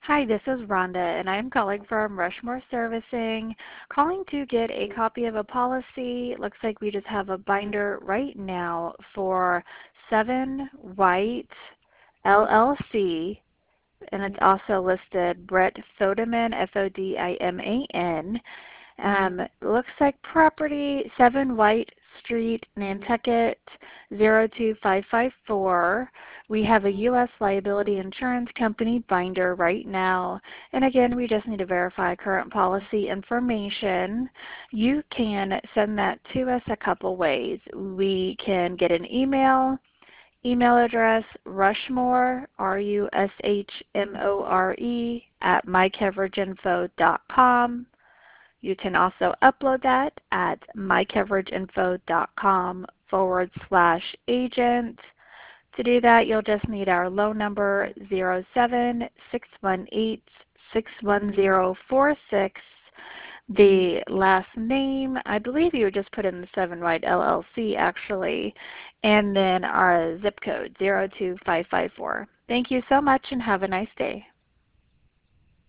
Hi, this is Rhonda, and I am calling from Rushmore Servicing, calling to get a copy of a policy. Looks like we just have a binder right now for 7 White LLC, and it's also listed Brett Fodiman, Fodiman. Looks like property 7 White Street, Nantucket 02554. We have a U.S. liability insurance company binder right now. And again, we just need to verify current policy information. You can send that to us a couple ways. We can get an email address Rushmore, Rushmore, at mycoverageinfo.com. You can also upload that at mycoveraginfo.com/agent. To do that, you'll just need our loan number 07-618-61046. The last name, I believe you would just put in the 7 White LLC actually, and then our zip code 02554. Thank you so much and have a nice day.